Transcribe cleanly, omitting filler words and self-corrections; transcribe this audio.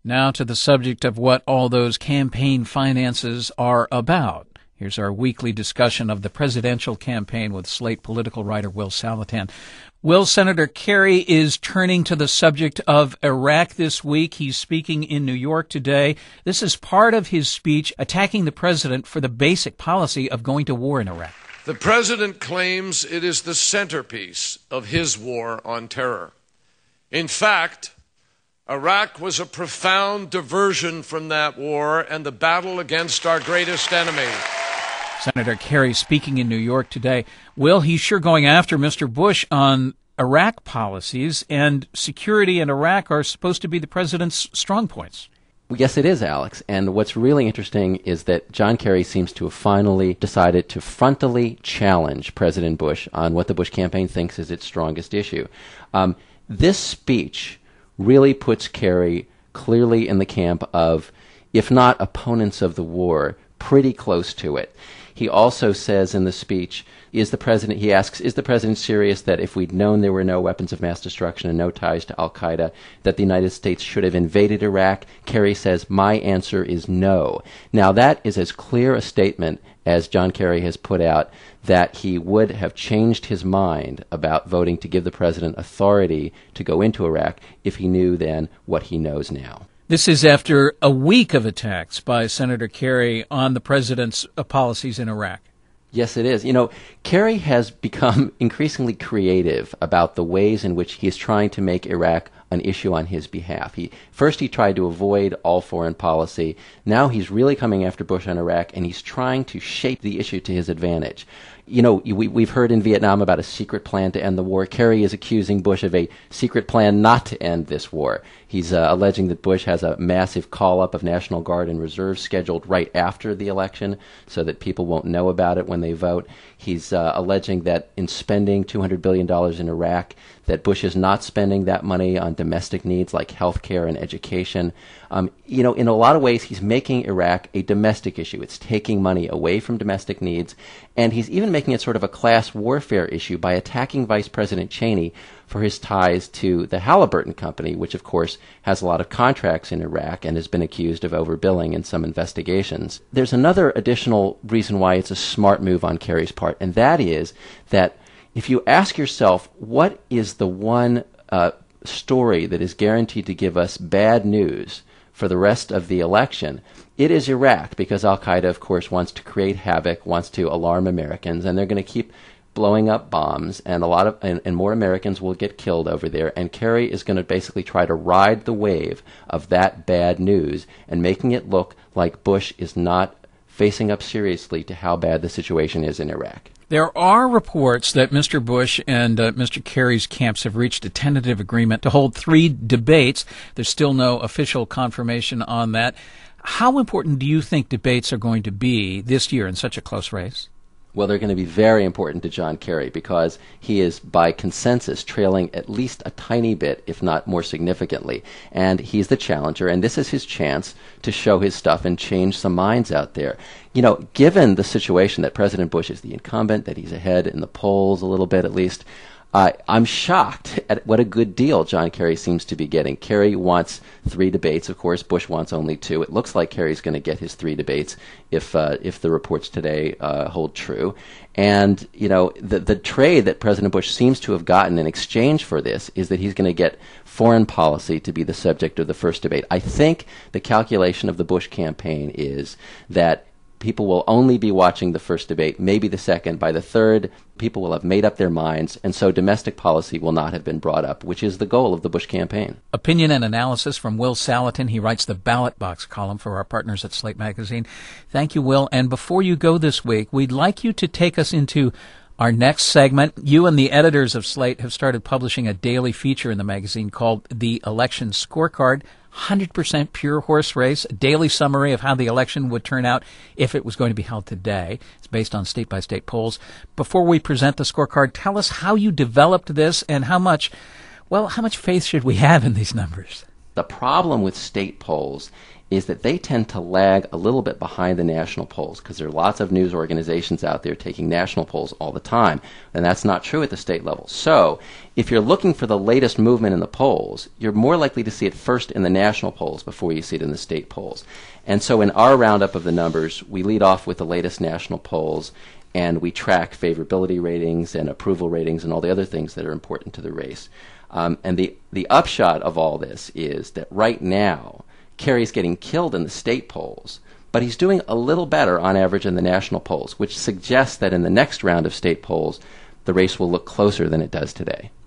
Now to the subject of what all those campaign finances are about. Here's our weekly discussion of the presidential campaign with Slate political writer Will Saletan. Will, Senator Kerry is turning to the subject of Iraq this week. He's speaking in New York today. This is part of his speech attacking the president for the basic policy of going to war in Iraq. The president claims it is the centerpiece of his war on terror. In fact, Iraq was a profound diversion from that war and the battle against our greatest enemy. Senator Kerry speaking in New York today. Will, he's sure going after Mr. Bush on Iraq policies, and security in Iraq are supposed to be the president's strong points. Yes, it is, Alex. And what's really interesting is that John Kerry seems to have finally decided to frontally challenge President Bush on what the Bush campaign thinks is its strongest issue. This speech really puts Kerry clearly in the camp of, if not opponents of the war, pretty close to it. He also says in the speech, is the president serious that if we'd known there were no weapons of mass destruction and no ties to al-Qaeda, that the United States should have invaded Iraq? Kerry says, my answer is no. Now that is as clear a statement as John Kerry has put out that he would have changed his mind about voting to give the president authority to go into Iraq if he knew then what he knows now. This is after a week of attacks by Senator Kerry on the president's policies in Iraq. Yes, it is. You know, Kerry has become increasingly creative about the ways in which he is trying to make Iraq an issue on his behalf. First he tried to avoid all foreign policy. Now he's really coming after Bush on Iraq, and he's trying to shape the issue to his advantage. You know, we've heard in Vietnam about a secret plan to end the war. Kerry is accusing Bush of a secret plan not to end this war. He's alleging that Bush has a massive call-up of National Guard and reserves scheduled right after the election so that people won't know about it when they vote. He's alleging that in spending $200 billion in Iraq, that Bush is not spending that money on domestic needs like health care and education. You know, in a lot of ways, he's making Iraq a domestic issue. It's taking money away from domestic needs, and he's even making it sort of a class warfare issue by attacking Vice President Cheney for his ties to the Halliburton Company, which, of course, has a lot of contracts in Iraq and has been accused of overbilling in some investigations. There's another additional reason why it's a smart move on Kerry's part, and that is that if you ask yourself, what is the one story that is guaranteed to give us bad news for the rest of the election, it is Iraq, because al-Qaeda, of course, wants to create havoc, wants to alarm Americans, and they're going to keep blowing up bombs, and and more Americans will get killed over there, and Kerry is going to basically try to ride the wave of that bad news and making it look like Bush is not facing up seriously to how bad the situation is in Iraq. There are reports that Mr. Bush and Mr. Kerry's camps have reached a tentative agreement to hold 3 debates. There's still no official confirmation on that. How important do you think debates are going to be this year in such a close race? Well, they're going to be very important to John Kerry because he is, by consensus, trailing at least a tiny bit, if not more significantly. And he's the challenger, and this is his chance to show his stuff and change some minds out there. You know, given the situation that President Bush is the incumbent, that he's ahead in the polls a little bit at least, I'm shocked at what a good deal John Kerry seems to be getting. Kerry wants 3 debates. Of course, Bush wants only 2. It looks like Kerry's going to get his 3 debates if the reports today hold true. And, you know, the trade that President Bush seems to have gotten in exchange for this is that he's going to get foreign policy to be the subject of the first debate. I think the calculation of the Bush campaign is that people will only be watching the first debate, maybe the second. By the third, people will have made up their minds, and so domestic policy will not have been brought up, which is the goal of the Bush campaign. Opinion and analysis from Will Saletan. He writes the Ballot Box column for our partners at Slate Magazine. Thank you, Will. And before you go this week, we'd like you to take us into our next segment. You and the editors of Slate have started publishing a daily feature in the magazine called The Election Scorecard. 100% pure horse race, a daily summary of how the election would turn out if it was going to be held today. It's based on state-by-state polls. Before we present the scorecard, tell us how you developed this and how much faith should we have in these numbers? The problem with state polls is that they tend to lag a little bit behind the national polls because there are lots of news organizations out there taking national polls all the time, and that's not true at the state level. So if you're looking for the latest movement in the polls, you're more likely to see it first in the national polls before you see it in the state polls. And so in our roundup of the numbers, we lead off with the latest national polls, and we track favorability ratings and approval ratings and all the other things that are important to the race. And the upshot of all this is that right now, Kerry's getting killed in the state polls, but he's doing a little better on average in the national polls, which suggests that in the next round of state polls, the race will look closer than it does today.